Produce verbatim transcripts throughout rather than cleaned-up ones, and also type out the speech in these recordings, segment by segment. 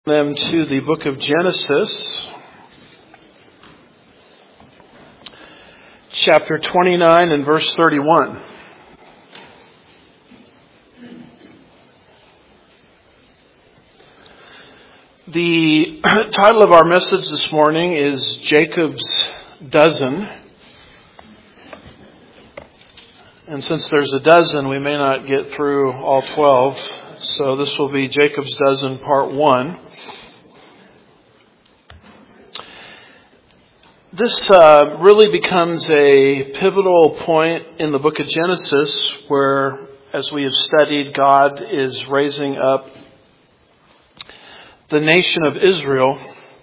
them to the book of Genesis, chapter twenty-nine and verse thirty-one. The title of our message this morning is Jacob's Dozen. And since there's a dozen, we may not get through all twelve. So this will be Jacob's Dozen part one. This uh, really becomes a pivotal point in the book of Genesis where, as we have studied, God is raising up the nation of Israel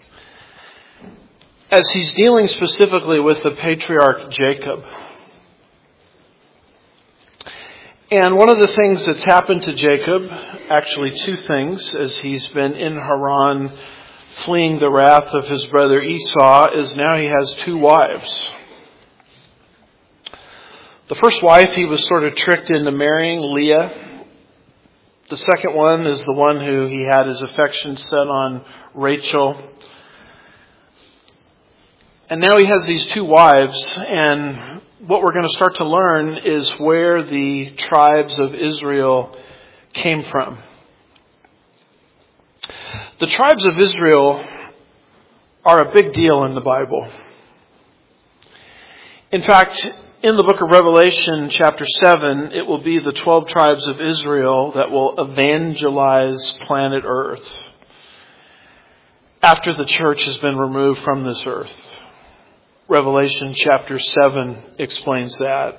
as he's dealing specifically with the patriarch Jacob. And one of the things that's happened to Jacob, actually two things, as he's been in Haran fleeing the wrath of his brother Esau, is now he has two wives. The first wife he was sort of tricked into marrying, Leah. The second one is the one who he had his affection set on, Rachel. And now he has these two wives, and what we're going to start to learn is where the tribes of Israel came from. The tribes of Israel are a big deal in the Bible. In fact, in the book of Revelation, chapter seven, it will be the twelve tribes of Israel that will evangelize planet Earth after the church has been removed from this earth. Revelation chapter seven explains that.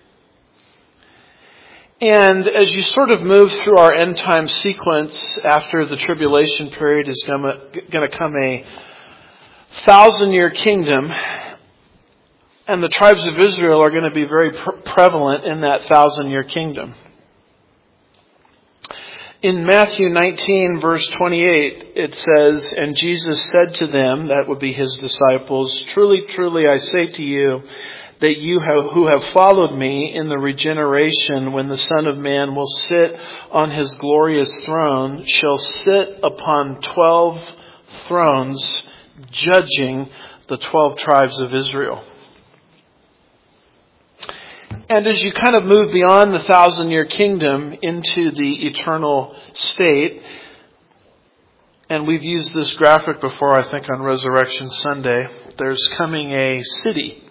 And as you sort of move through our end time sequence, after the tribulation period is going to come a thousand year kingdom, and the tribes of Israel are going to be very pre- prevalent in that thousand year kingdom. In Matthew nineteen, verse twenty-eight, it says, "And Jesus said to them," that would be his disciples, "Truly, truly, I say to you, that you have, who have followed me in the regeneration, when the Son of Man will sit on his glorious throne, shall sit upon twelve thrones, judging the twelve tribes of Israel." And as you kind of move beyond the thousand-year kingdom into the eternal state, and we've used this graphic before, I think, on Resurrection Sunday, there's coming a city.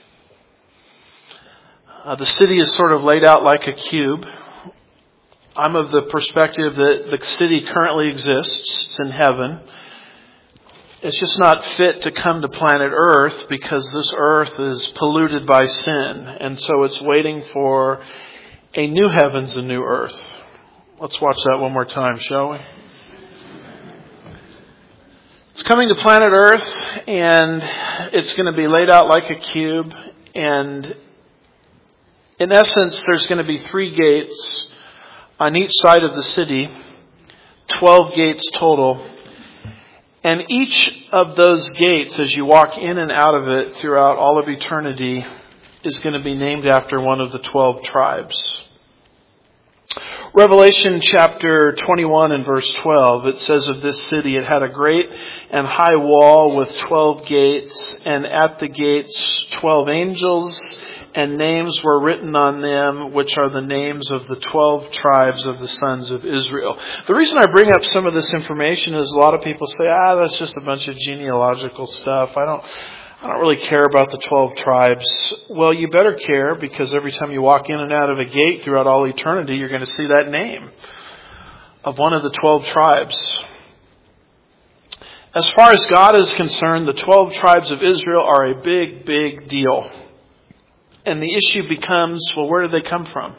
Uh, the city is sort of laid out like a cube. I'm of the perspective that the city currently exists. It's in heaven. It's just not fit to come to planet Earth because this earth is polluted by sin. And so it's waiting for a new heavens and new earth. Let's watch that one more time, shall we? It's coming to planet Earth, and it's going to be laid out like a cube. And in essence, there's going to be three gates on each side of the city, twelve gates total. And each of those gates, as you walk in and out of it throughout all of eternity, is going to be named after one of the twelve tribes. Revelation chapter twenty-one and verse twelve, it says of this city, "It had a great and high wall with twelve gates, and at the gates twelve angels, and names were written on them, which are the names of the twelve tribes of the sons of Israel." The reason I bring up some of this information is a lot of people say, ah, that's just a bunch of genealogical stuff. I don't, I don't really care about the twelve tribes. Well, you better care, because every time you walk in and out of a gate throughout all eternity, you're going to see that name of one of the twelve tribes. As far as God is concerned, the twelve tribes of Israel are a big, big deal. And the issue becomes, well, where do they come from?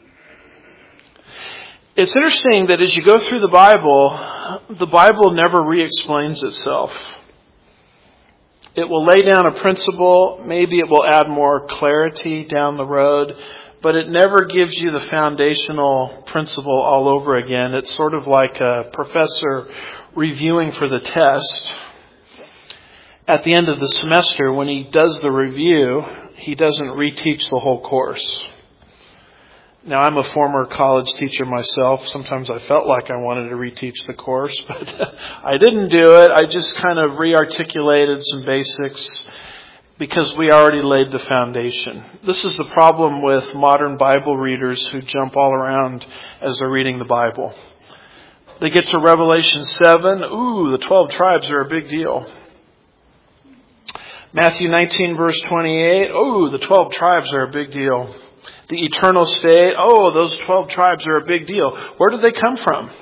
It's interesting that as you go through the Bible, the Bible never re-explains itself. It will lay down a principle, maybe it will add more clarity down the road, but it never gives you the foundational principle all over again. It's sort of like a professor reviewing for the test. At the end of the semester, when he does the review, he doesn't reteach the whole course. Now, I'm a former college teacher myself. Sometimes I felt like I wanted to reteach the course, but I didn't do it. I just kind of re-articulated some basics because we already laid the foundation. This is the problem with modern Bible readers who jump all around as they're reading the Bible. They get to Revelation seven. Ooh, the twelve tribes are a big deal. Matthew nineteen, verse twenty-eight. Ooh, the twelve tribes are a big deal. The eternal state. Oh, those twelve tribes are a big deal. Where did they come from?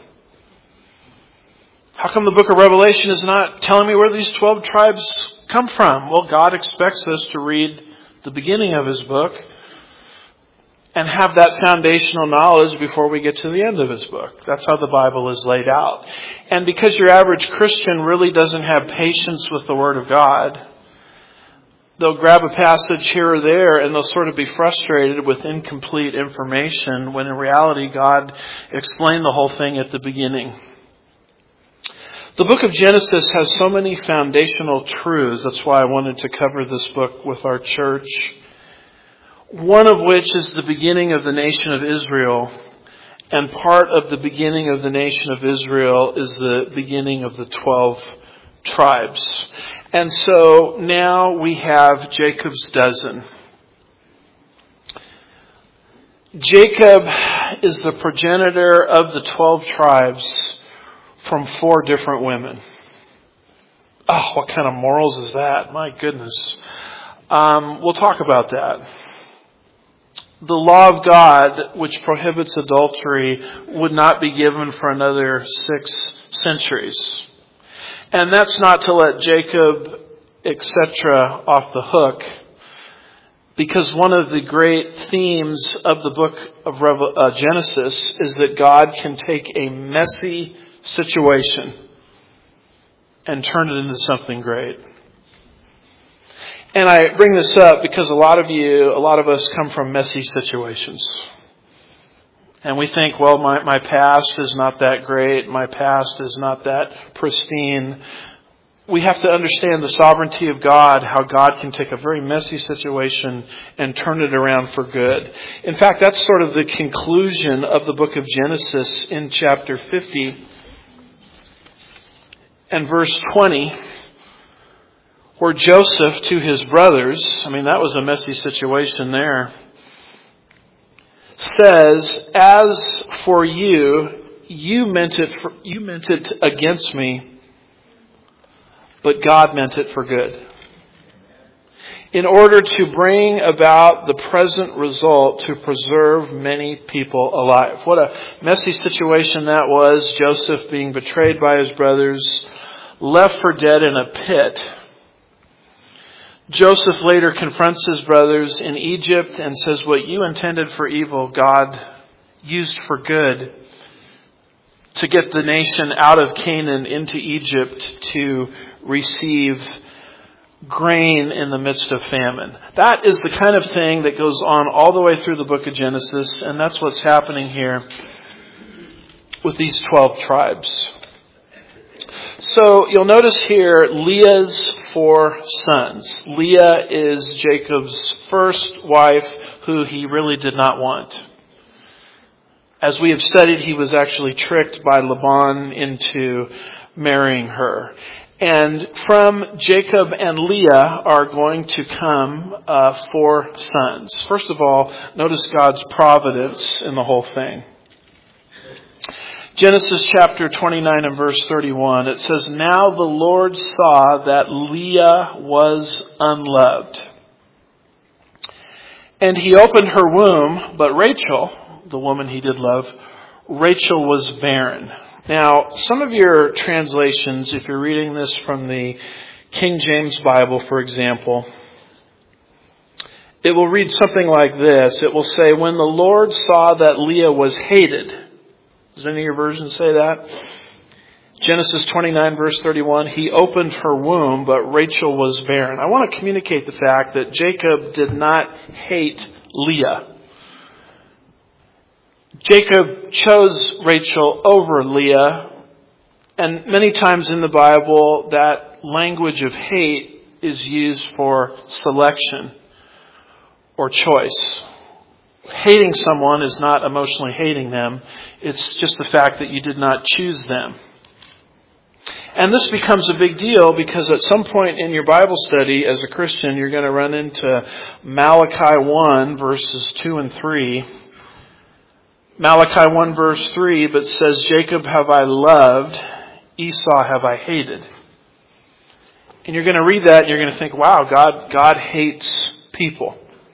How come the book of Revelation is not telling me where these twelve tribes come from? Well, God expects us to read the beginning of His book and have that foundational knowledge before we get to the end of His book. That's how the Bible is laid out. And because your average Christian really doesn't have patience with the Word of God, they'll grab a passage here or there and they'll sort of be frustrated with incomplete information when in reality God explained the whole thing at the beginning. The book of Genesis has so many foundational truths. That's why I wanted to cover this book with our church. One of which is the beginning of the nation of Israel. And part of the beginning of the nation of Israel is the beginning of the twelve tribes. And so now we have Jacob's dozen. Jacob is the progenitor of the twelve tribes from four different women. Oh, what kind of morals is that? My goodness. Um, we'll talk about that. The law of God, which prohibits adultery, would not be given for another six centuries. And that's not to let Jacob, et cetera, off the hook, because one of the great themes of the book of Revel- uh, Genesis is that God can take a messy situation and turn it into something great. And I bring this up because a lot of you, a lot of us come from messy situations. And we think, well, my, my past is not that great. My past is not that pristine. We have to understand the sovereignty of God, how God can take a very messy situation and turn it around for good. In fact, that's sort of the conclusion of the book of Genesis in chapter fifty and verse twenty. Where Joseph to his brothers, I mean, that was a messy situation there, says, "As for you, you meant it for, you meant it against me, but God meant it for good, in order to bring about the present result to preserve many people alive." What a messy situation that was. Joseph being betrayed by his brothers, left for dead in a pit. Joseph later confronts his brothers in Egypt and says, what you intended for evil, God used for good to get the nation out of Canaan into Egypt to receive grain in the midst of famine. That is the kind of thing that goes on all the way through the book of Genesis, and that's what's happening here with these twelve tribes. So you'll notice here Leah's four sons. Leah is Jacob's first wife, who he really did not want. As we have studied, he was actually tricked by Laban into marrying her. And from Jacob and Leah are going to come uh, four sons. First of all, notice God's providence in the whole thing. Genesis chapter twenty-nine and verse thirty-one, it says, "Now the Lord saw that Leah was unloved, and he opened her womb, but Rachel," the woman he did love, "Rachel was barren." Now, some of your translations, if you're reading this from the King James Bible, for example, it will read something like this. It will say, "When the Lord saw that Leah was hated." Does any of your versions say that? Genesis twenty-nine verse thirty-one, "He opened her womb, but Rachel was barren." I want to communicate the fact that Jacob did not hate Leah. Jacob chose Rachel over Leah, and many times in the Bible that language of hate is used for selection or choice. Hating someone is not emotionally hating them. It's just the fact that you did not choose them. And this becomes a big deal because at some point in your Bible study as a Christian, you're going to run into Malachi one, verses two and three. Malachi one, verse three, but says, Jacob have I loved, Esau have I hated. And you're going to read that and you're going to think, wow, God, God hates people.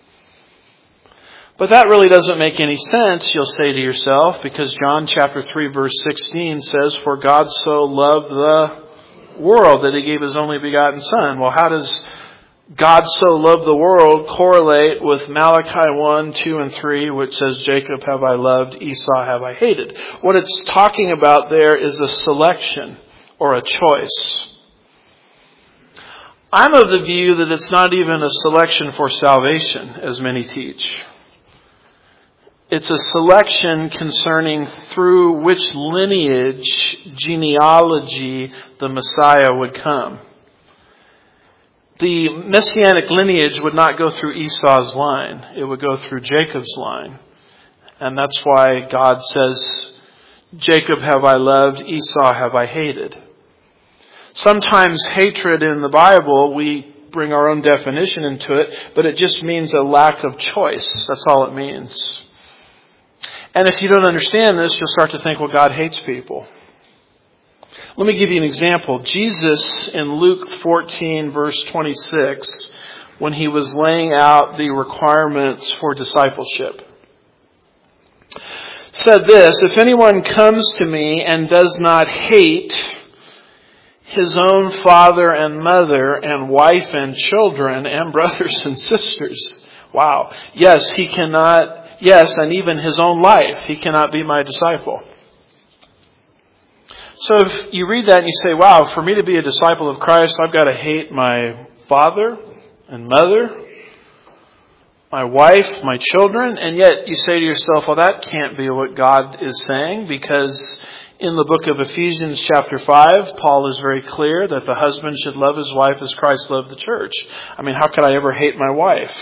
But that really doesn't make any sense, you'll say to yourself, because John chapter three verse sixteen says, for God so loved the world that he gave his only begotten Son. Well, how does God so love the world correlate with Malachi one, two, and three, which says, Jacob have I loved, Esau have I hated? What it's talking about there is a selection or a choice. I'm of the view that it's not even a selection for salvation, as many teach. It's a selection concerning through which lineage, genealogy, the Messiah would come. The messianic lineage would not go through Esau's line. It would go through Jacob's line. And that's why God says, Jacob have I loved, Esau have I hated. Sometimes hatred in the Bible, we bring our own definition into it, but it just means a lack of choice. That's all it means. And if you don't understand this, you'll start to think, well, God hates people. Let me give you an example. Jesus in Luke fourteen, verse twenty-six, when he was laying out the requirements for discipleship, said this, if anyone comes to me and does not hate his own father and mother and wife and children and brothers and sisters. Wow. Yes, he cannot... Yes, and even his own life, he cannot be my disciple. So if you read that and you say, wow, for me to be a disciple of Christ, I've got to hate my father and mother, my wife, my children. And yet you say to yourself, well, that can't be what God is saying, because in the book of Ephesians chapter five, Paul is very clear that the husband should love his wife as Christ loved the church. I mean, how could I ever hate my wife?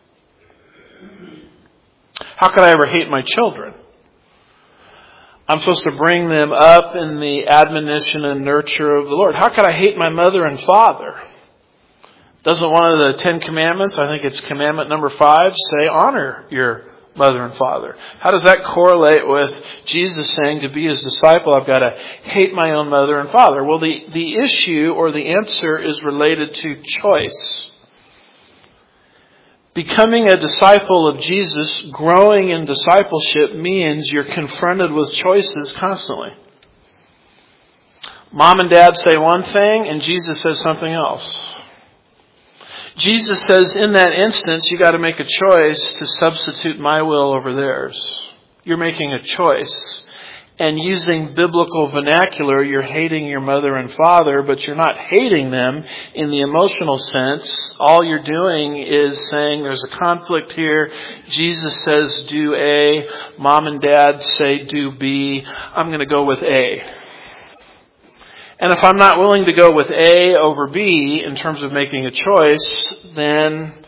How could I ever hate my children? I'm supposed to bring them up in the admonition and nurture of the Lord. How could I hate my mother and father? Doesn't one of the Ten Commandments, I think it's commandment number five, say honor your mother and father? How does that correlate with Jesus saying to be his disciple, I've got to hate my own mother and father? Well, the, the issue or the answer is related to choice. Becoming a disciple of Jesus, growing in discipleship, means you're confronted with choices constantly. Mom and dad say one thing and Jesus says something else. Jesus says in that instance, you got to make a choice to substitute my will over theirs. You're making a choice. And using biblical vernacular, you're hating your mother and father, but you're not hating them in the emotional sense. All you're doing is saying there's a conflict here. Jesus says do A. Mom and dad say do B. I'm going to go with A. And if I'm not willing to go with A over B in terms of making a choice, then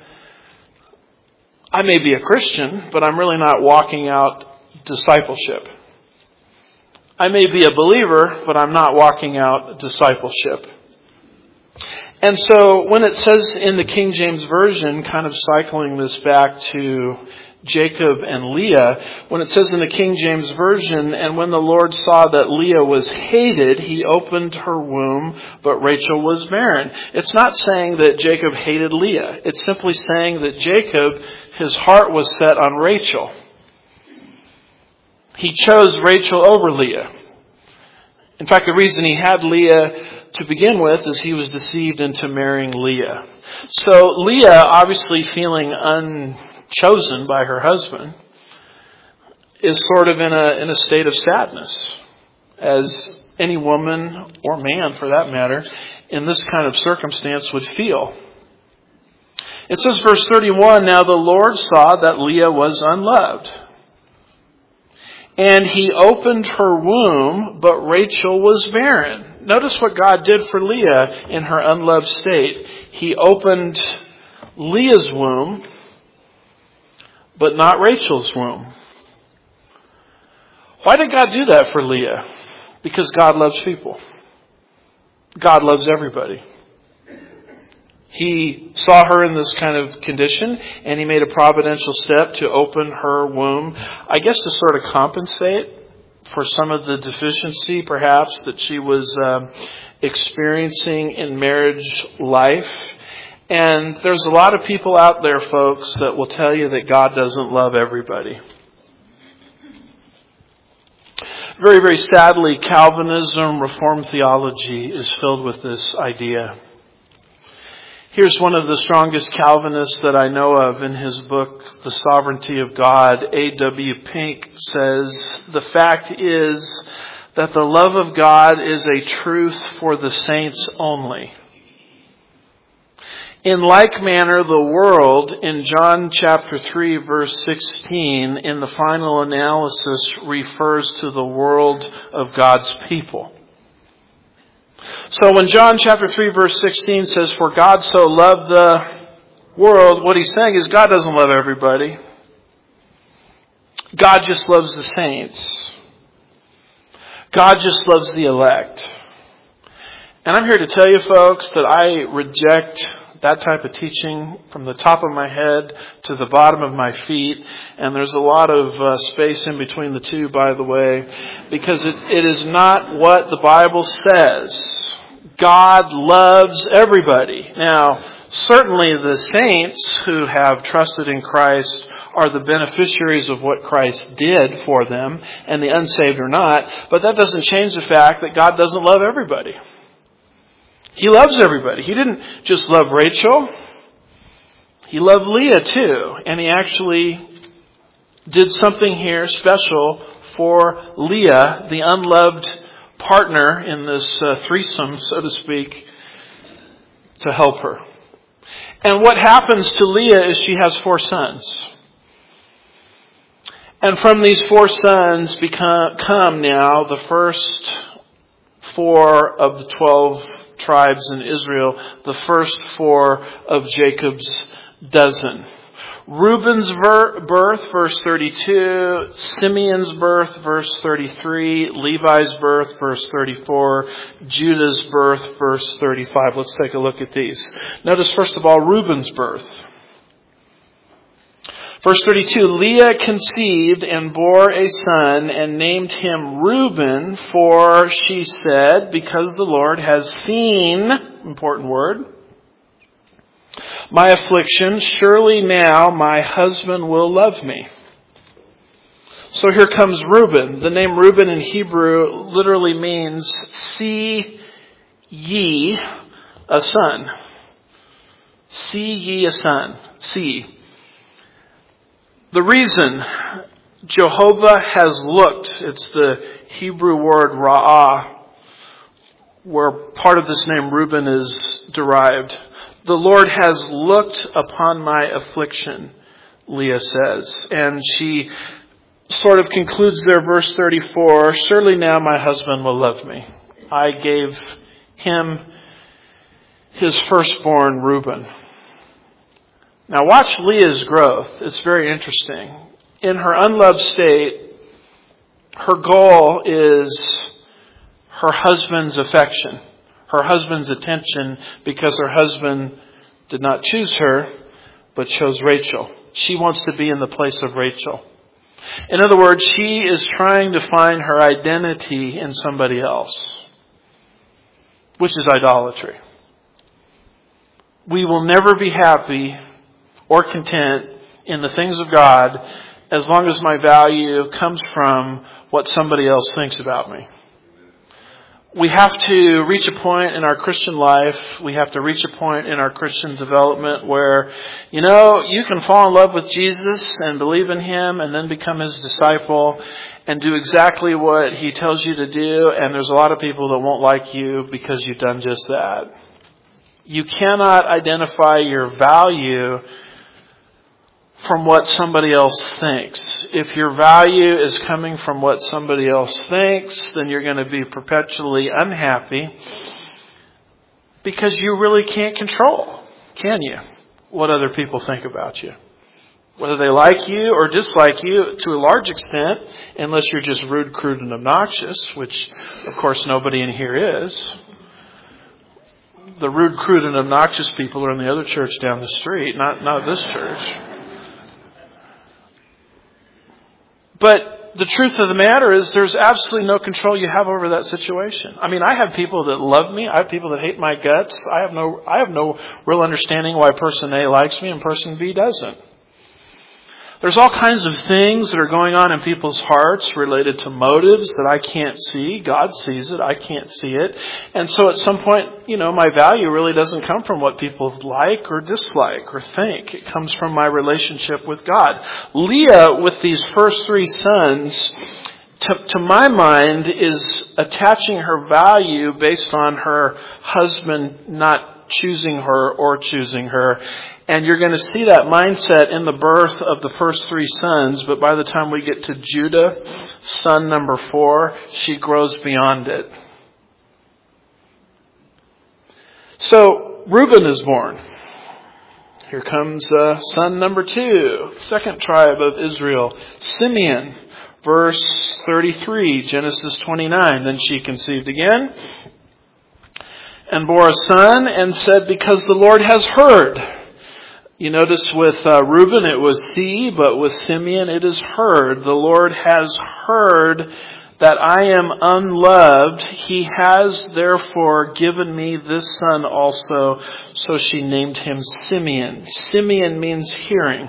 I may be a Christian, but I'm really not walking out discipleship. I may be a believer, but I'm not walking out discipleship. And so when it says in the King James Version, kind of cycling this back to Jacob and Leah, when it says in the King James Version, and when the Lord saw that Leah was hated, he opened her womb, but Rachel was barren. It's not saying that Jacob hated Leah. It's simply saying that Jacob, his heart was set on Rachel. He chose Rachel over Leah. In fact, the reason he had Leah to begin with is he was deceived into marrying Leah. So Leah, obviously feeling unchosen by her husband, is sort of in a in a state of sadness, as any woman or man, for that matter, in this kind of circumstance would feel. It says, verse thirty-one, now the Lord saw that Leah was unloved, and he opened her womb, but Rachel was barren. Notice what God did for Leah in her unloved state. He opened Leah's womb, but not Rachel's womb. Why did God do that for Leah? Because God loves people. God loves everybody. He saw her in this kind of condition, and He made a providential step to open her womb, I guess to sort of compensate for some of the deficiency, perhaps, that she was um, experiencing in marriage life. And there's a lot of people out there, folks, that will tell you that God doesn't love everybody. Very, very sadly, Calvinism, Reformed theology is filled with this idea. Here's one of the strongest Calvinists that I know of in his book, The Sovereignty of God. A W Pink says, "The fact is that the love of God is a truth for the saints only. In like manner, the world, in John chapter three, verse sixteen, in the final analysis, refers to the world of God's people." So when John chapter three, verse sixteen says, "For God so loved the world," what he's saying is God doesn't love everybody. God just loves the saints. God just loves the elect. And I'm here to tell you, folks, that I reject that type of teaching from the top of my head to the bottom of my feet. And there's a lot of uh, space in between the two, by the way, because it, it is not what the Bible says. God loves everybody. Now, certainly the saints who have trusted in Christ are the beneficiaries of what Christ did for them, and the unsaved are not. But that doesn't change the fact that God doesn't love everybody. He loves everybody. He didn't just love Rachel. He loved Leah too. And He actually did something here special for Leah, the unloved partner in this uh, threesome, so to speak, to help her. And what happens to Leah is she has four sons. And from these four sons become, come now the first four of the twelve tribes in Israel, the first four of Jacob's dozen. Reuben's birth, verse thirty-two. Simeon's birth, verse thirty-three. Levi's birth, verse thirty-four. Judah's birth, verse thirty-five. Let's take a look at these. Notice, first of all, Reuben's birth. Verse thirty-two, Leah conceived and bore a son and named him Reuben, for she said, because the Lord has seen, important word, my affliction, surely now my husband will love me. So here comes Reuben. The name Reuben in Hebrew literally means, see ye a son. See ye a son. See. The reason Jehovah has looked, it's the Hebrew word ra'ah, where part of this name Reuben is derived. The Lord has looked upon my affliction, Leah says. And she sort of concludes there, verse thirty-four, surely now my husband will love me. I gave him his firstborn, Reuben. Now watch Leah's growth. It's very interesting. In her unloved state, her goal is her husband's affection, her husband's attention, because her husband did not choose her, but chose Rachel. She wants to be in the place of Rachel. In other words, she is trying to find her identity in somebody else, which is idolatry. We will never be happy or content in the things of God as long as my value comes from what somebody else thinks about me. We have to reach a point in our Christian life, we have to reach a point in our Christian development where, you know, you can fall in love with Jesus and believe in Him and then become His disciple and do exactly what He tells you to do, and there's a lot of people that won't like you because you've done just that. You cannot identify your value from what somebody else thinks. If your value is coming from what somebody else thinks, then you're going to be perpetually unhappy because you really can't control, can you, what other people think about you? Whether they like you or dislike you to a large extent, unless you're just rude, crude, and obnoxious, which, of course, nobody in here is. The rude, crude, and obnoxious people are in the other church down the street, not, not this church. But the truth of the matter is there's absolutely no control you have over that situation. I mean, I have people that love me. I have people that hate my guts. I have no, I have no real understanding why person A likes me and person B doesn't. There's all kinds of things that are going on in people's hearts related to motives that I can't see. God sees it. I can't see it. And so at some point, you know, my value really doesn't come from what people like or dislike or think. It comes from my relationship with God. Leah, with these first three sons, to, to my mind, is attaching her value based on her husband not choosing her or choosing her. And you're going to see that mindset in the birth of the first three sons, but by the time we get to Judah, son number four, she grows beyond it. So Reuben is born. Here comes uh, son number two, second tribe of Israel, Simeon. Verse thirty-three, Genesis twenty-nine. Then she conceived again and bore a son and said, because the Lord has heard. You notice with uh, Reuben it was see, but with Simeon it is heard. The Lord has heard that I am unloved. He has therefore given me this son also. So she named him Simeon. Simeon means hearing.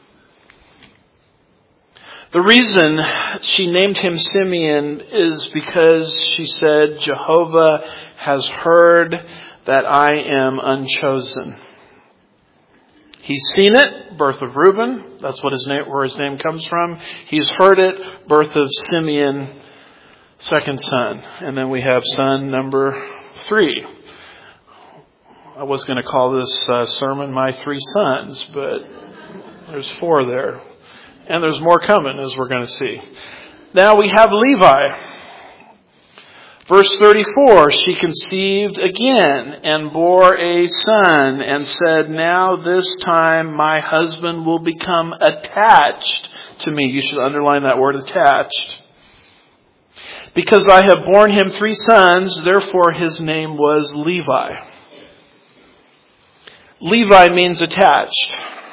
The reason she named him Simeon is because she said, Jehovah has heard that I am unchosen. He's seen it, birth of Reuben. That's what his name, where his name comes from. He's heard it, birth of Simeon, second son. And then we have son number three. I was going to call this uh, sermon My Three Sons, but there's four there. And there's more coming, as we're going to see. Now we have Levi. Verse thirty-four, she conceived again and bore a son and said, now this time my husband will become attached to me. You should underline that word, attached. Because I have borne him three sons, therefore his name was Levi. Levi means attached.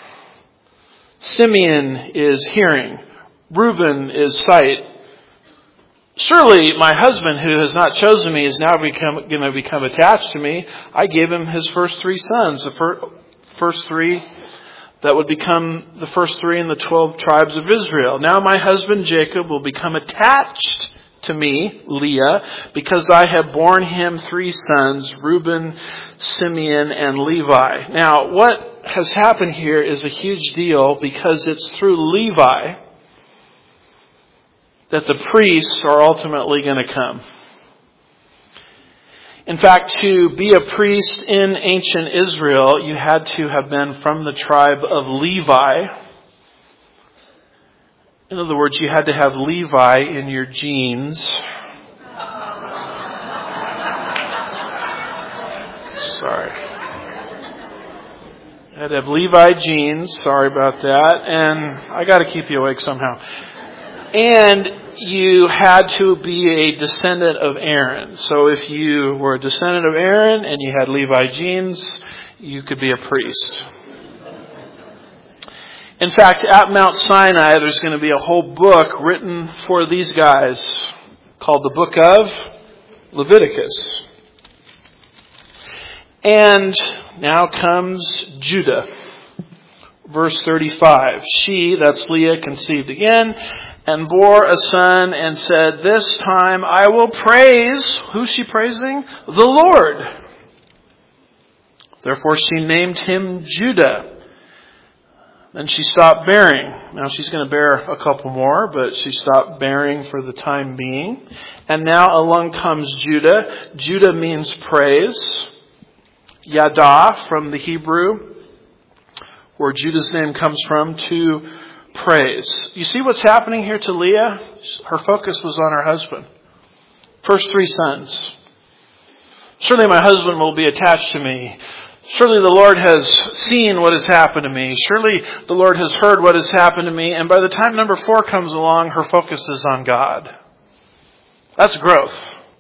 Simeon is hearing. Reuben is sight. Surely my husband who has not chosen me is now become, going to become attached to me. I gave him his first three sons, the fir- first three that would become the first three in the twelve tribes of Israel. Now my husband Jacob will become attached to me, Leah, because I have borne him three sons, Reuben, Simeon, and Levi. Now what has happened here is a huge deal because it's through Levi that the priests are ultimately going to come. In fact, to be a priest in ancient Israel, you had to have been from the tribe of Levi. In other words, you had to have Levi in your genes. Sorry. You had to have Levi genes. Sorry about that. And I got to keep you awake somehow. And you had to be a descendant of Aaron. So if you were a descendant of Aaron and you had Levi genes, you could be a priest. In fact, at Mount Sinai, there's going to be a whole book written for these guys called the Book of Leviticus. And now comes Judah. Verse thirty-five. She, that's Leah, conceived again and bore a son and said, this time I will praise, who's she praising? The Lord. Therefore she named him Judah. Then she stopped bearing. Now she's going to bear a couple more, but she stopped bearing for the time being. And now along comes Judah. Judah means praise. Yada from the Hebrew, where Judah's name comes from, to praise. You see what's happening here to Leah? Her focus was on her husband. First three sons. Surely my husband will be attached to me. Surely the Lord has seen what has happened to me. Surely the Lord has heard what has happened to me. And by the time number four comes along, her focus is on God. That's growth.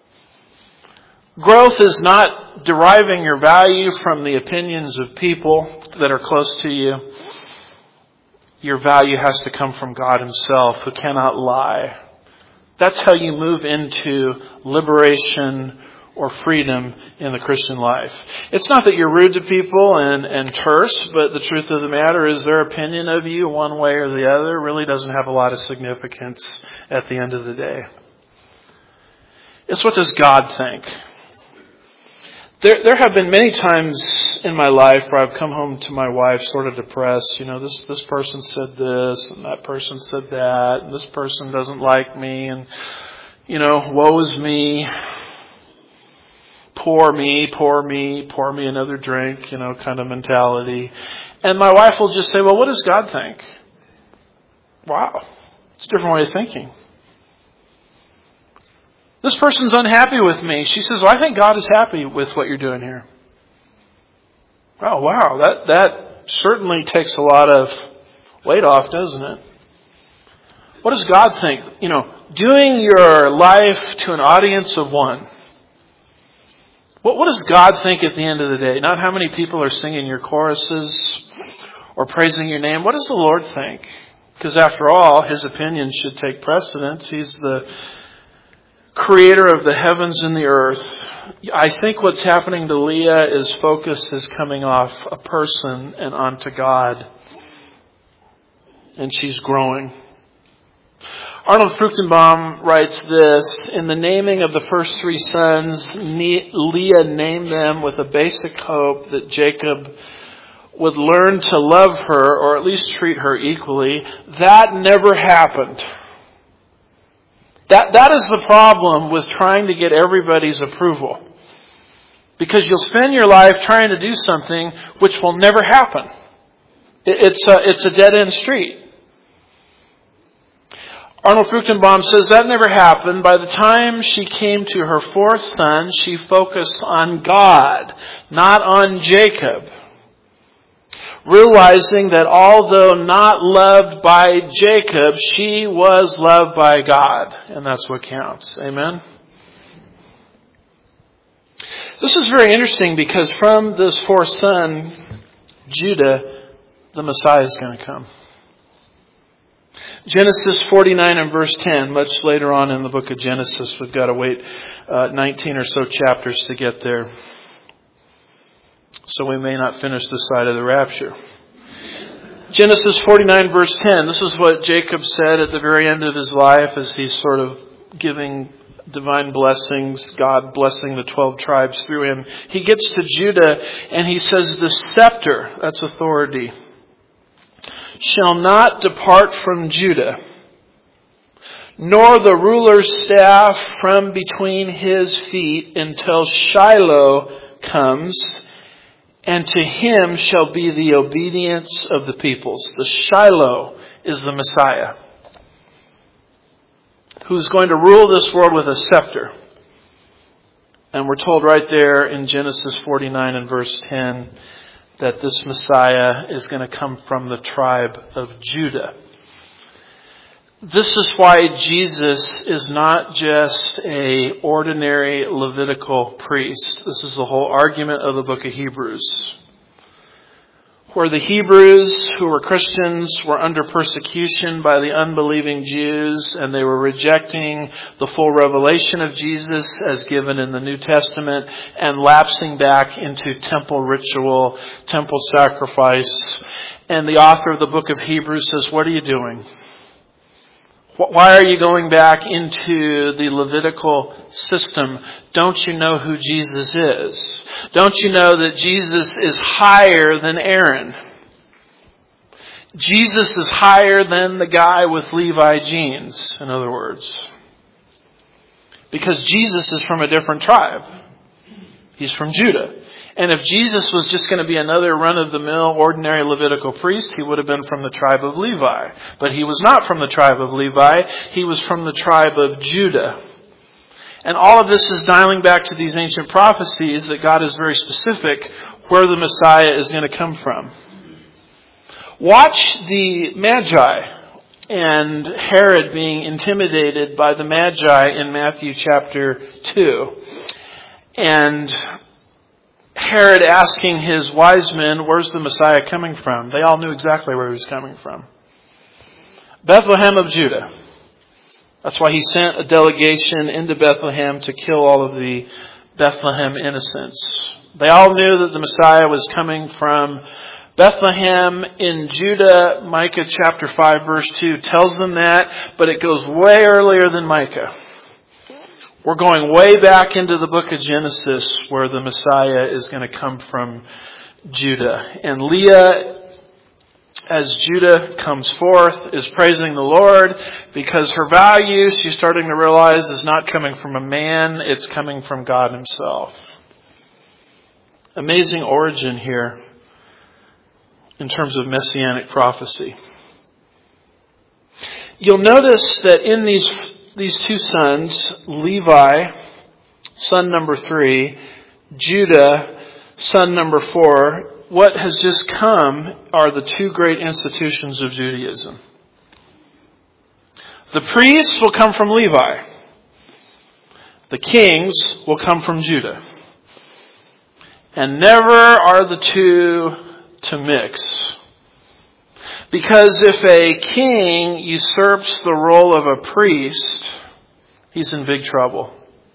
Growth is not deriving your value from the opinions of people that are close to you. Your value has to come from God Himself, who cannot lie. That's how you move into liberation or freedom in the Christian life. It's not that you're rude to people and, and terse, but the truth of the matter is their opinion of you, one way or the other, really doesn't have a lot of significance at the end of the day. It's what does God think? There, there have been many times in my life where I've come home to my wife sort of depressed. You know, this, this person said this and that person said that and this person doesn't like me and, you know, woe is me. Pour me, pour me, pour me another drink, you know, kind of mentality. And my wife will just say, well, what does God think? Wow. It's a different way of thinking. This person's unhappy with me. She says, well, I think God is happy with what you're doing here. Oh, wow. That, that certainly takes a lot of weight off, doesn't it? What does God think? You know, doing your life to an audience of one. What, what does God think at the end of the day? Not how many people are singing your choruses or praising your name. What does the Lord think? Because after all, His opinion should take precedence. He's the Creator of the heavens and the earth. I think what's happening to Leah is focus is coming off a person and onto God. And she's growing. Arnold Fruchtenbaum writes this, in the naming of the first three sons, Leah named them with a basic hope that Jacob would learn to love her or at least treat her equally. That never happened. That, that is the problem with trying to get everybody's approval. Because you'll spend your life trying to do something which will never happen. It, it's, a, it's a dead-end street. Arnold Fruchtenbaum says that never happened. By the time she came to her fourth son, she focused on God, not on Jacob. Realizing that although not loved by Jacob, she was loved by God. And that's what counts. Amen? This is very interesting because from this fourth son, Judah, the Messiah is going to come. Genesis forty-nine and verse ten, much later on in the book of Genesis. We've got to wait uh, nineteen or so chapters to get there. So we may not finish this side of the rapture. Genesis forty-nine verse ten. This is what Jacob said at the very end of his life as he's sort of giving divine blessings, God blessing the twelve tribes through him. He gets to Judah and he says, the scepter, that's authority, shall not depart from Judah, nor the ruler's staff from between his feet until Shiloh comes, and to him shall be the obedience of the peoples. The Shiloh is the Messiah, who's going to rule this world with a scepter. And we're told right there in Genesis forty-nine and verse ten that this Messiah is going to come from the tribe of Judah. This is why Jesus is not just an ordinary Levitical priest. This is the whole argument of the book of Hebrews, where the Hebrews who were Christians were under persecution by the unbelieving Jews, and they were rejecting the full revelation of Jesus as given in the New Testament and lapsing back into temple ritual, temple sacrifice. And the author of the book of Hebrews says, what are you doing? Why are you going back into the Levitical system? Don't you know who Jesus is? Don't you know that Jesus is higher than Aaron? Jesus is higher than the guy with Levi jeans, in other words. Because Jesus is from a different tribe. He's from Judah. And if Jesus was just going to be another run-of-the-mill, ordinary Levitical priest, he would have been from the tribe of Levi. But he was not from the tribe of Levi. He was from the tribe of Judah. And all of this is dialing back to these ancient prophecies that God is very specific where the Messiah is going to come from. Watch the Magi and Herod being intimidated by the Magi in Matthew chapter two. And Herod asking his wise men, where's the Messiah coming from? They all knew exactly where he was coming from. Bethlehem of Judah. That's why he sent a delegation into Bethlehem to kill all of the Bethlehem innocents. They all knew that the Messiah was coming from Bethlehem in Judah. Micah chapter five verse two tells them that, but it goes way earlier than Micah. We're going way back into the book of Genesis where the Messiah is going to come from Judah. And Leah, as Judah comes forth, is praising the Lord because her value, she's starting to realize, is not coming from a man, it's coming from God Himself. Amazing origin here in terms of messianic prophecy. You'll notice that in these these two sons, Levi, son number three, Judah, son number four, what has just come are the two great institutions of Judaism. The priests will come from Levi. The kings will come from Judah. And never are the two to mix. Because if a king usurps the role of a priest, he's in big trouble.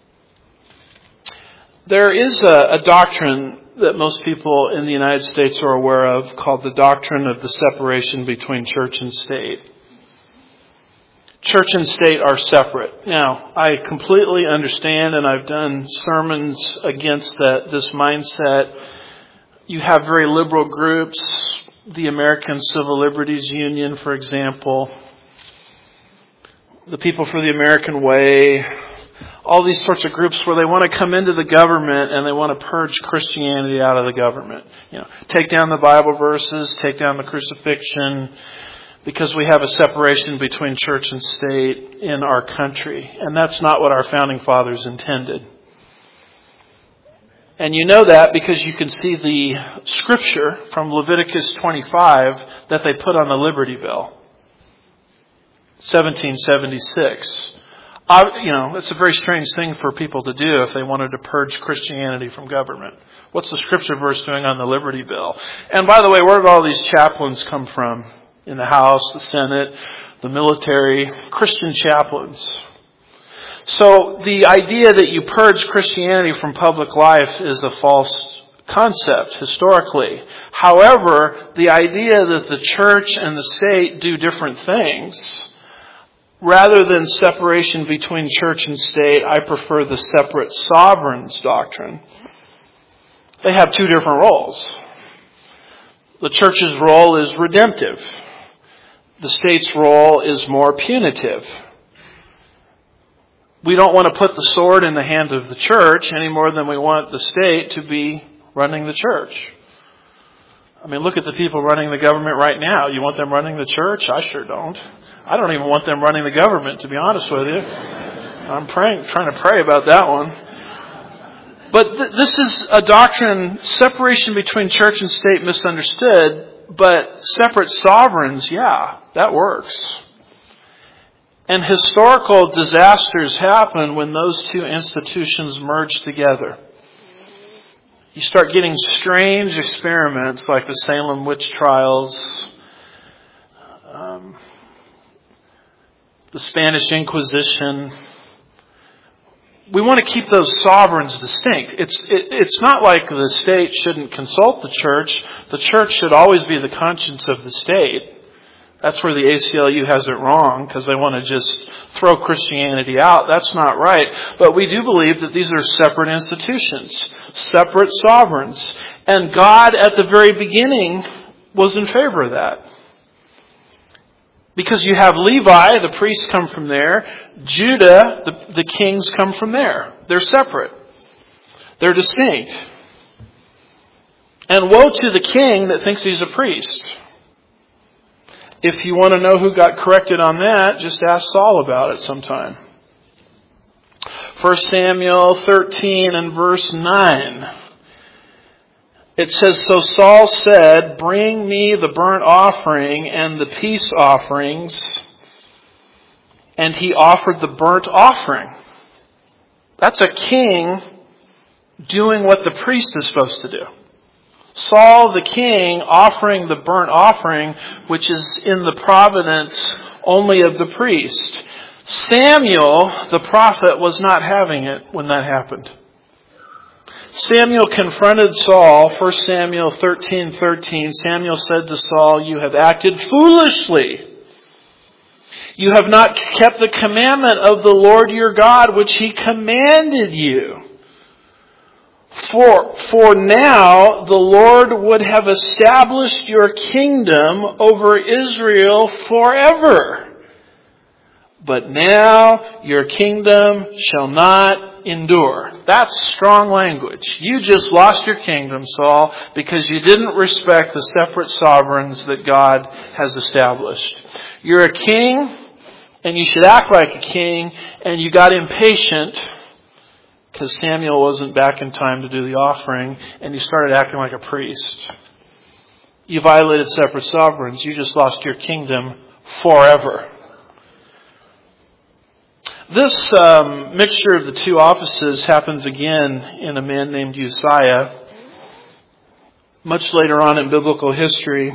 There is a, a doctrine that most people in the United States are aware of called the doctrine of the separation between church and state. Church and state are separate. Now, I completely understand, and I've done sermons against that this mindset. You have very liberal groups, the American Civil Liberties Union, for example, the People for the American Way, all these sorts of groups where they want to come into the government and they want to purge Christianity out of the government. You know, take down the Bible verses, take down the crucifixion, because we have a separation between church and state in our country. And that's not what our founding fathers intended. And you know that because you can see the scripture from Leviticus twenty-five that they put on the Liberty Bell. seventeen seventy-six. I, you know, it's a very strange thing for people to do if they wanted to purge Christianity from government. What's the scripture verse doing on the Liberty Bell? And by the way, where did all these chaplains come from? In the House, the Senate, the military, Christian chaplains. So the idea that you purge Christianity from public life is a false concept historically. However, the idea that the church and the state do different things, rather than separation between church and state, I prefer the separate sovereigns doctrine. They have two different roles. The church's role is redemptive. The state's role is more punitive. We don't want to put the sword in the hand of the church any more than we want the state to be running the church. I mean, look at the people running the government right now. You want them running the church? I sure don't. I don't even want them running the government, to be honest with you. I'm praying, trying to pray about that one. But th- this is a doctrine, separation between church and state misunderstood, but separate sovereigns, yeah, that works. And historical disasters happen when those two institutions merge together. You start getting strange experiments like the Salem witch trials, um, the Spanish Inquisition. We want to keep those sovereigns distinct. It's it, it's not like the state shouldn't consult the church. The church should always be the conscience of the state. That's where the A C L U has it wrong, because they want to just throw Christianity out. That's not right. But we do believe that these are separate institutions, separate sovereigns. And God, at the very beginning, was in favor of that. Because you have Levi, the priests come from there. Judah, the, the kings come from there. They're separate. They're distinct. And woe to the king that thinks he's a priest. If you want to know who got corrected on that, just ask Saul about it sometime. First Samuel thirteen and verse nine. It says, so Saul said, bring me the burnt offering and the peace offerings. And he offered the burnt offering. That's a king doing what the priest is supposed to do. Saul the king offering the burnt offering, which is in the providence only of the priest. Samuel, the prophet, was not having it when that happened. Samuel confronted Saul, First Samuel thirteen thirteen. Samuel said to Saul, you have acted foolishly. You have not kept the commandment of the Lord your God, which he commanded you. For, for now the Lord would have established your kingdom over Israel forever. But now your kingdom shall not endure. That's strong language. You just lost your kingdom, Saul, because you didn't respect the separate sovereigns that God has established. You're a king, and you should act like a king, and you got impatient because Samuel wasn't back in time to do the offering, and you started acting like a priest. You violated separate sovereigns. You just lost your kingdom forever. This um, mixture of the two offices happens again in a man named Uzziah. Much later on in biblical history,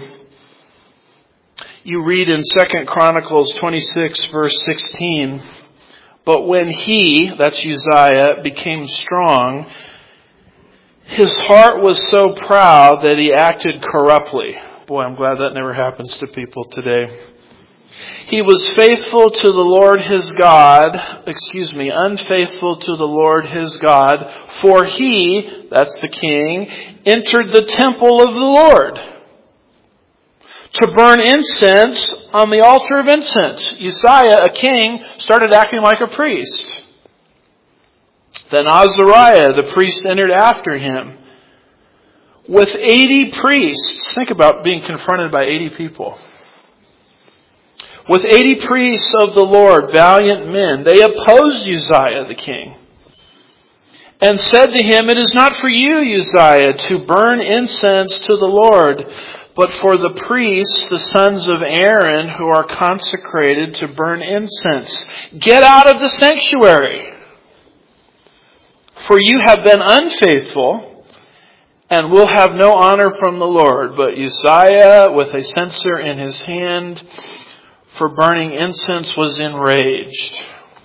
you read in Second Chronicles twenty-six, verse sixteen, but when he, that's Uzziah, became strong, his heart was so proud that he acted corruptly. Boy, I'm glad that never happens to people today. He was faithful to the Lord his God, excuse me, unfaithful to the Lord his God, for he, that's the king, entered the temple of the Lord to burn incense on the altar of incense. Uzziah, a king, started acting like a priest. Then Azariah, the priest, entered after him with eighty priests. Think about being confronted by eighty people. With eighty priests of the Lord, valiant men, they opposed Uzziah the king and said to him, it is not for you, Uzziah, to burn incense to the Lord, but for the priests, the sons of Aaron, who are consecrated to burn incense. Get out of the sanctuary, for you have been unfaithful and will have no honor from the Lord. But Uzziah, with a censer in his hand for burning incense, was enraged.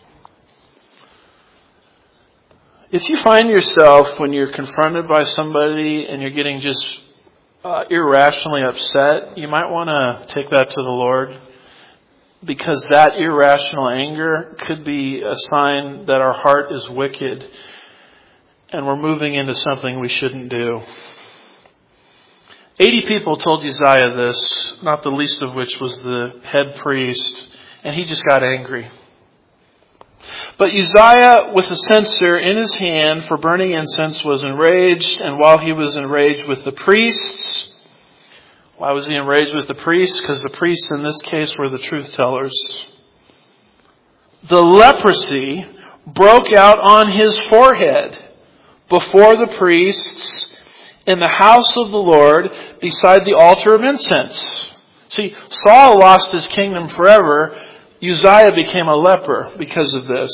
If you find yourself, when you're confronted by somebody and you're getting just uh, irrationally upset, you might want to take that to the Lord, because that irrational anger could be a sign that our heart is wicked and we're moving into something we shouldn't do. Eighty people told Uzziah this, not the least of which was the head priest, and he just got angry. But Uzziah, with a censer in his hand for burning incense, was enraged, and while he was enraged with the priests, why was he enraged with the priests? Because the priests in this case were the truth tellers. The leprosy broke out on his forehead before the priests in the house of the Lord beside the altar of incense. See, Saul lost his kingdom forever. Uzziah became a leper because of this.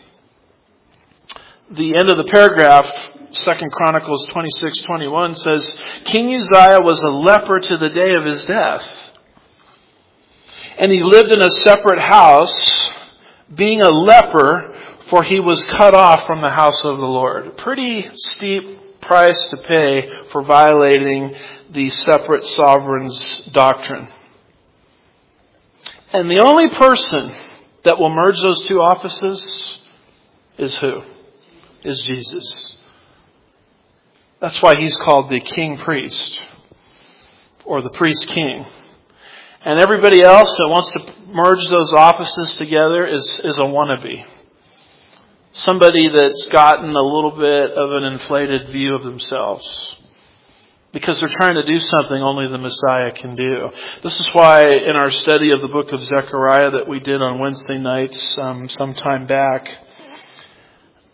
The end of the paragraph, Second Chronicles twenty-six twenty-one, says, King Uzziah was a leper to the day of his death. And he lived in a separate house, being a leper, for he was cut off from the house of the Lord. Pretty steep price to pay for violating the separate sovereigns doctrine. And the only person that will merge those two offices is who? Is Jesus. That's why he's called the king priest, or the priest king. And everybody else that wants to merge those offices together is, is a wannabe. Somebody that's gotten a little bit of an inflated view of themselves, because they're trying to do something only the Messiah can do. This is why in our study of the book of Zechariah that we did on Wednesday nights um, some time back,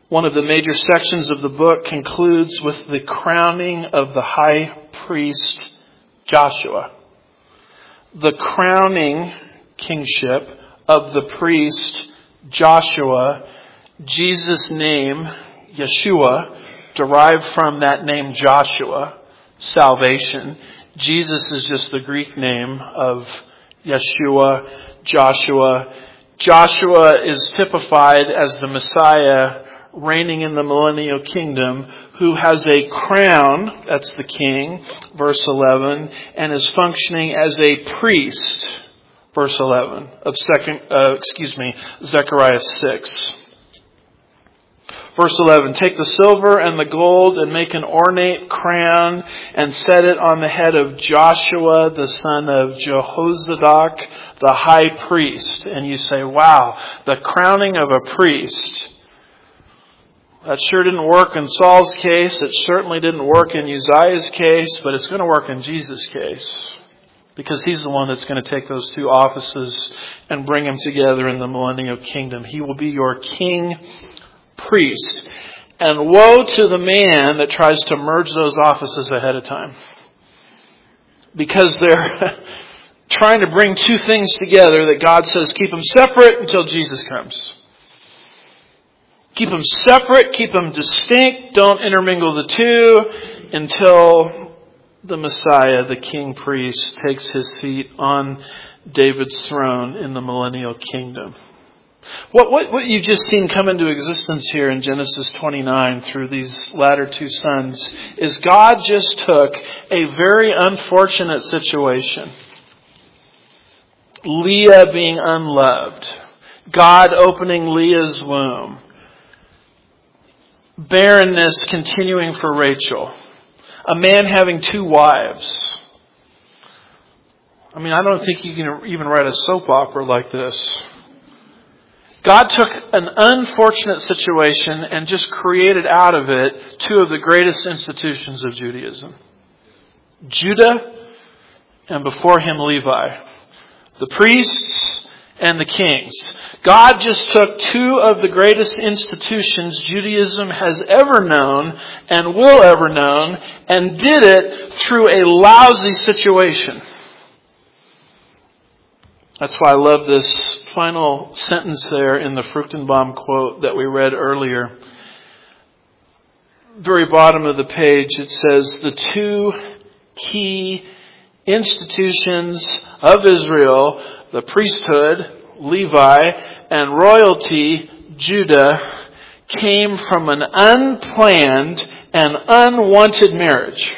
One of the major sections of the book concludes with the crowning of the high priest Joshua. The crowning kingship of the priest Joshua, Jesus' name, Yeshua, derived from that name Joshua, salvation. Jesus is just the Greek name of Yeshua, Joshua. Joshua is typified as the Messiah reigning in the millennial kingdom, who has a crown, that's the king, verse eleven, and is functioning as a priest, verse eleven, of second, uh, excuse me, Zechariah six. Verse eleven, take the silver and the gold and make an ornate crown and set it on the head of Joshua, the son of Jehozadak, the high priest. And you say, wow, the crowning of a priest. That sure didn't work in Saul's case. It certainly didn't work in Uzziah's case, but it's going to work in Jesus' case. Because he's the one that's going to take those two offices and bring them together in the millennial kingdom. He will be your king priest. And woe to the man that tries to merge those offices ahead of time. Because they're trying to bring two things together that God says keep them separate until Jesus comes. Keep them separate, keep them distinct, don't intermingle the two until the Messiah, the king priest, takes his seat on David's throne in the millennial kingdom. What, what, what you've just seen come into existence here in Genesis twenty-nine through these latter two sons is God just took a very unfortunate situation. Leah being unloved. God opening Leah's womb. Barrenness continuing for Rachel. A man having two wives. I mean, I don't think you can even write a soap opera like this. God took an unfortunate situation and just created out of it two of the greatest institutions of Judaism. Judah and before him Levi. The priests and the kings. God just took two of the greatest institutions Judaism has ever known and will ever know and did it through a lousy situation. That's why I love this final sentence there in the Fruchtenbaum quote that we read earlier. Very bottom of the page it says, the two key institutions of Israel, the priesthood, Levi, and royalty, Judah, came from an unplanned and unwanted marriage.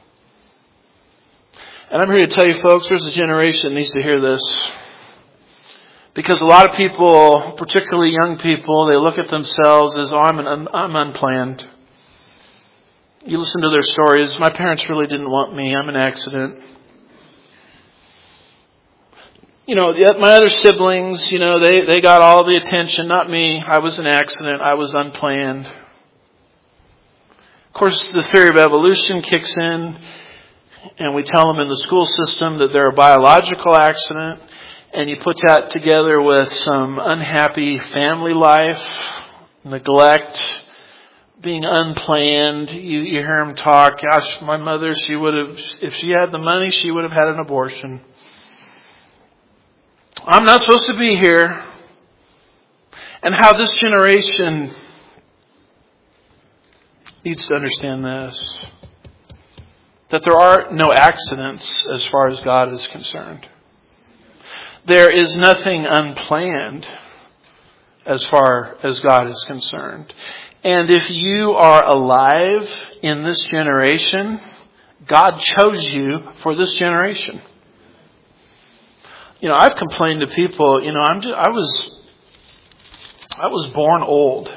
And I'm here to tell you folks, there's a generation that needs to hear this. Because a lot of people, particularly young people, they look at themselves as, oh, I'm, an, I'm unplanned. You listen to their stories, my parents really didn't want me, I'm an accident. You know, my other siblings, you know, they, they got all the attention, not me. I was an accident. I was unplanned. Of course, the theory of evolution kicks in, and we tell them in the school system that they're a biological accident, and you put that together with some unhappy family life, neglect, being unplanned. You, you hear them talk, gosh, my mother, she would have, if she had the money, she would have had an abortion. I'm not supposed to be here. And how this generation needs to understand this. That there are no accidents as far as God is concerned. There is nothing unplanned as far as God is concerned. And if you are alive in this generation, God chose you for this generation. You know, I've complained to people, you know, I'm just, I was, I was born old.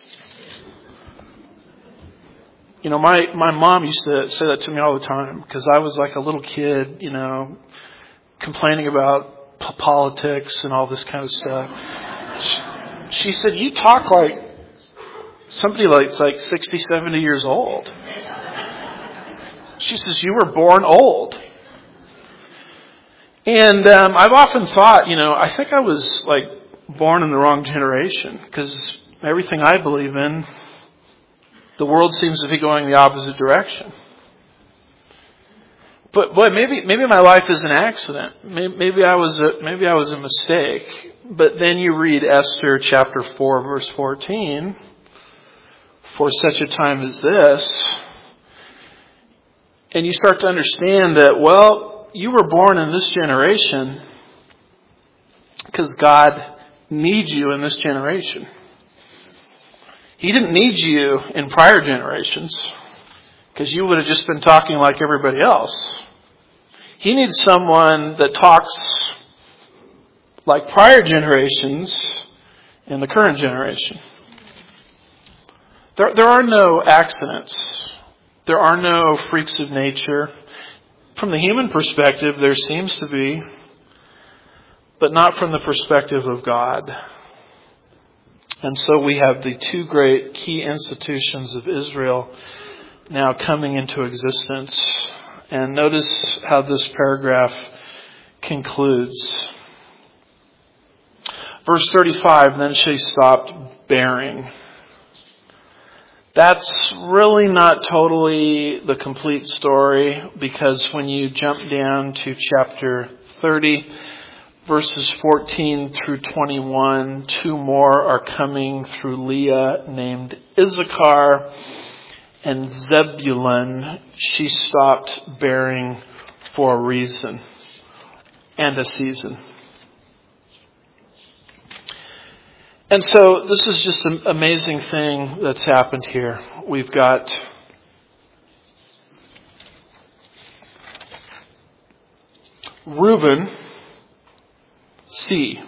You know, my, my mom used to say that to me all the time because I was like a little kid, you know, complaining about p- politics and all this kind of stuff. She, she said, you talk like somebody like, like sixty, seventy years old. She says, you were born old. And um, I've often thought, you know, I think I was like born in the wrong generation because everything I believe in The world seems to be going the opposite direction. But boy, maybe maybe my life is an accident. Maybe, maybe I was a, maybe I was a mistake. But then you read Esther chapter four, verse fourteen. For such a time as this, and you start to understand that, well, you were born in this generation because God needs you in this generation. He didn't need you in prior generations because you would have just been talking like everybody else. He needs someone that talks like prior generations in the current generation. There, there are no accidents. There are no freaks of nature. From the human perspective, there seems to be, but not from the perspective of God. And so we have the two great key institutions of Israel now coming into existence. And notice how this paragraph concludes. Verse thirty-five, then she stopped bearing. That's really not totally the complete story, because when you jump down to chapter thirty, verses fourteen through twenty-one, two more are coming through Leah named Issachar and Zebulun. She stopped bearing for a reason and a season. And so this is just an amazing thing that's happened here. We've got Reuben, C.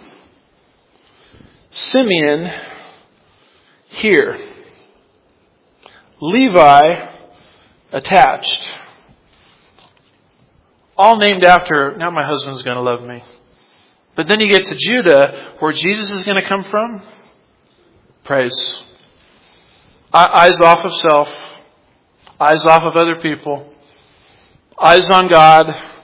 Simeon, here. Levi, attached. All named after, now my husband's going to love me. But then you get to Judah, where Jesus is going to come from. Praise. Eyes off of self. Eyes off of other people. Eyes on God.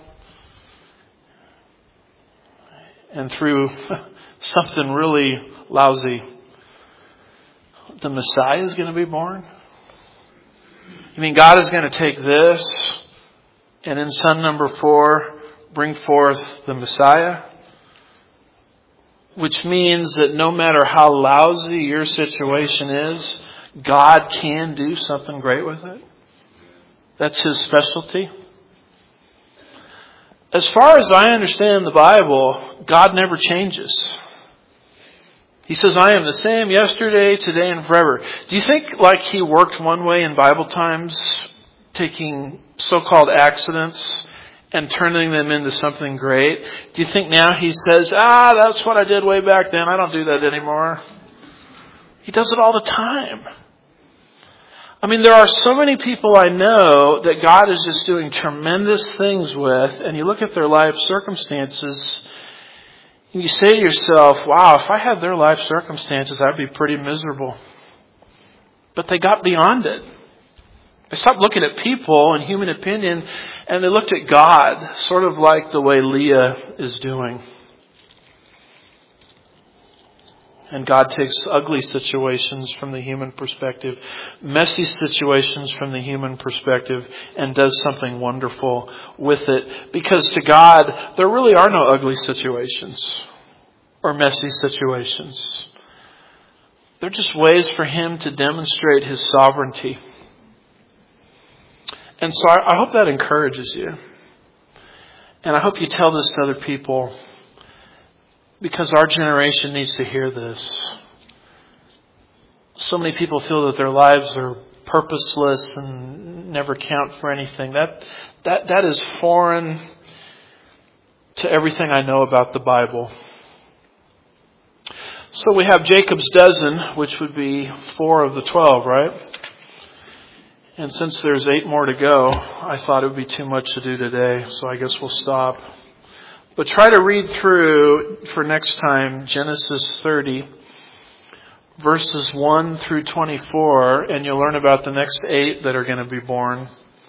And through something really lousy, the Messiah is going to be born. You mean God is going to take this and in son number four bring forth the Messiah? Which means that no matter how lousy your situation is, God can do something great with it. That's His specialty. As far as I understand the Bible, God never changes. He says, I am the same yesterday, today, and forever. Do you think like He worked one way in Bible times, taking so-called accidents and turning them into something great? Do you think now He says, ah, that's what I did way back then. I don't do that anymore. He does it all the time. I mean, there are so many people I know that God is just doing tremendous things with, and you look at their life circumstances, and you say to yourself, wow, if I had their life circumstances, I'd be pretty miserable. But they got beyond it. They stopped looking at people and human opinion, and they looked at God, sort of like the way Leah is doing. And God takes ugly situations from the human perspective, messy situations from the human perspective, and does something wonderful with it. Because to God, there really are no ugly situations or messy situations. They're just ways for Him to demonstrate His sovereignty. And so I hope that encourages you. And I hope you tell this to other people, because our generation needs to hear this. So many people feel that their lives are purposeless and never count for anything. That that that is foreign to everything I know about the Bible. So we have Jacob's dozen, which would be four of the twelve, right? And since there's eight more to go, I thought it would be too much to do today, so I guess we'll stop. But try to read through, for next time, Genesis thirty, verses one through twenty-four, and you'll learn about the next eight that are going to be born.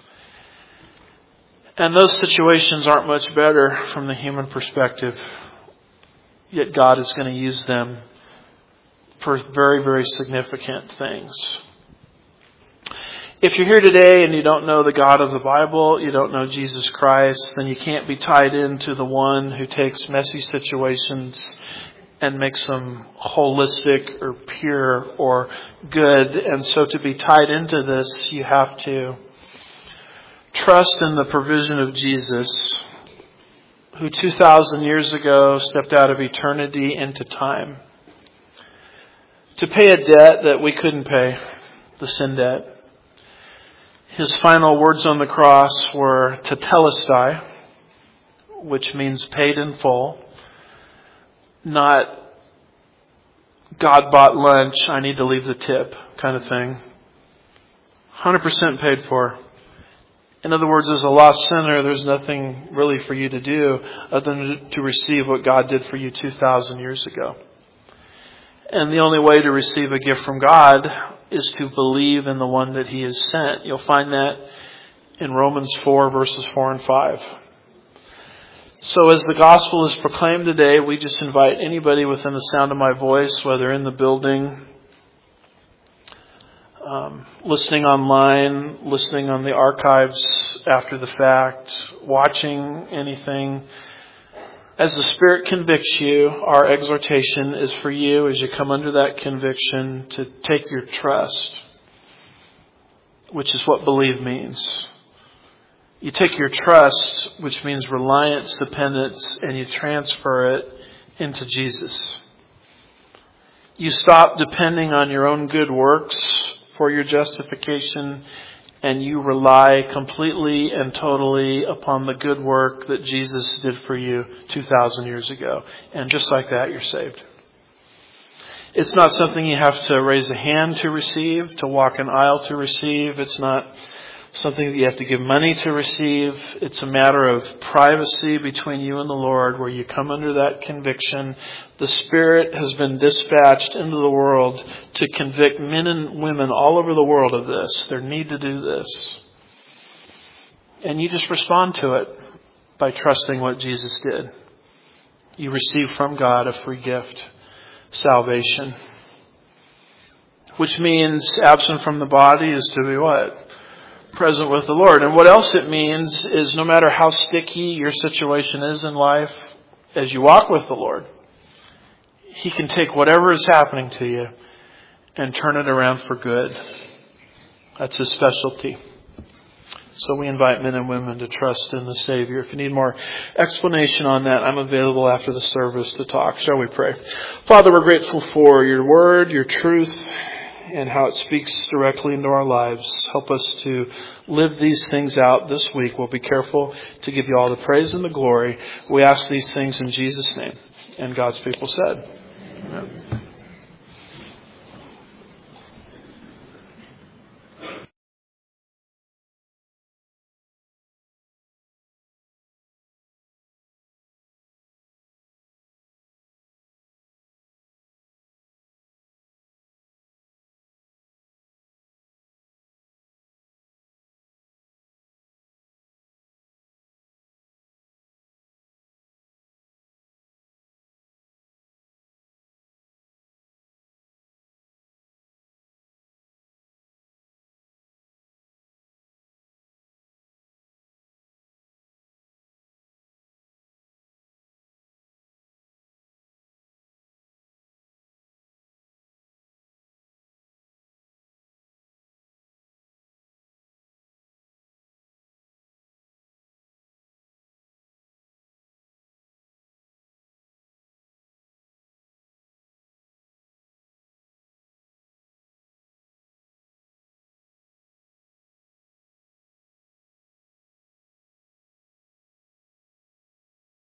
And those situations aren't much better from the human perspective, yet God is going to use them for very, very significant things. If you're here today and you don't know the God of the Bible, you don't know Jesus Christ, then you can't be tied into the one who takes messy situations and makes them holistic or pure or good. And so to be tied into this, you have to trust in the provision of Jesus, who two thousand years ago stepped out of eternity into time to pay a debt that we couldn't pay, the sin debt. His final words on the cross were tetelestai, which means paid in full, not God bought lunch, I need to leave the tip kind of thing. one hundred percent paid for. In other words, as a lost sinner, there's nothing really for you to do other than to receive what God did for you two thousand years ago. And the only way to receive a gift from God is to believe in the one that He has sent. You'll find that in Romans four, verses four and five. So as the gospel is proclaimed today, we just invite anybody within the sound of my voice, whether in the building, um, listening online, listening on the archives after the fact, watching anything. As the Spirit convicts you, our exhortation is for you as you come under that conviction to take your trust, which is what believe means. You take your trust, which means reliance, dependence, and you transfer it into Jesus. You stop depending on your own good works for your justification, and you rely completely and totally upon the good work that Jesus did for you two thousand years ago. And just like that, you're saved. It's not something you have to raise a hand to receive, to walk an aisle to receive. It's not something that you have to give money to receive. It's a matter of privacy between you and the Lord, where you come under that conviction. The Spirit has been dispatched into the world to convict men and women all over the world of this, their need to do this. And you just respond to it by trusting what Jesus did. You receive from God a free gift, salvation. Which means absent from the body is to be what? Present with the Lord. And what else it means is no matter how sticky your situation is in life, as you walk with the Lord, He can take whatever is happening to you and turn it around for good. That's His specialty. So we invite men and women to trust in the Savior. If you need more explanation on that, I'm available after the service to talk. Shall we pray? Father, we're grateful for your word, your truth, and how it speaks directly into our lives. Help us to live these things out this week. We'll be careful to give you all the praise and the glory. We ask these things in Jesus' name. And God's people said,